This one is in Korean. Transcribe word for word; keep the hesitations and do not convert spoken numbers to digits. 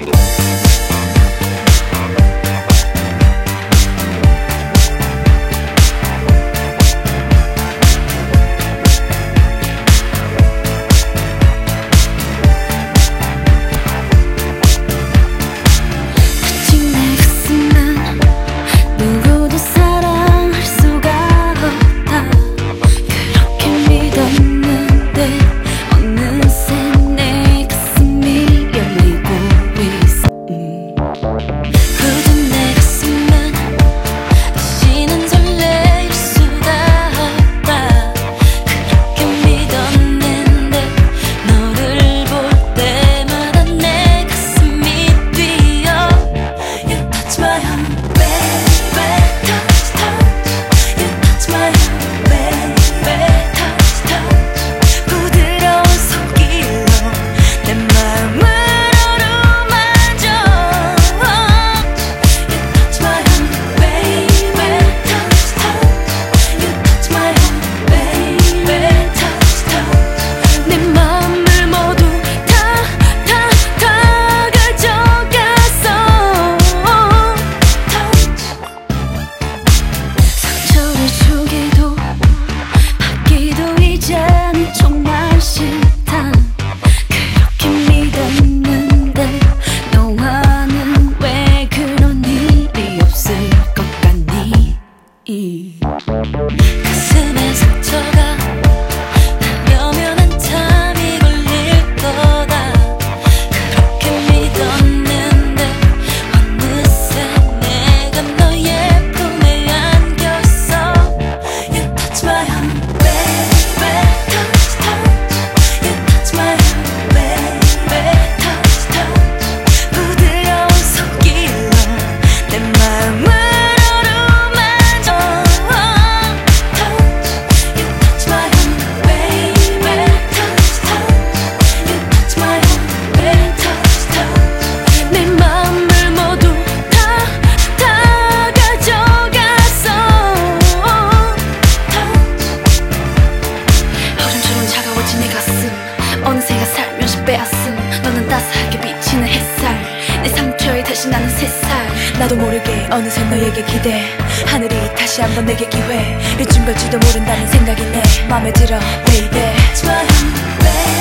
가슴에 상처가 나려면 한참이 걸릴 거다. 그렇게 믿었는데 어느새 내가 너의 품에 안겼어. You touch my hand, baby, touch, touch. You touch my hand, baby, touch, touch. 부드러운 손길로 내 마음을 어느새가 살며시 빼앗음. 너는 따스하게 비치는 햇살, 내 상처에 다시 나는 새살. 나도 모르게 어느새 너에게 기대. 하늘이 다시 한번 내게 기회를 준 걸지도 모른다는 생각이 내 맘에 들어, baby. Touch my hand, baby.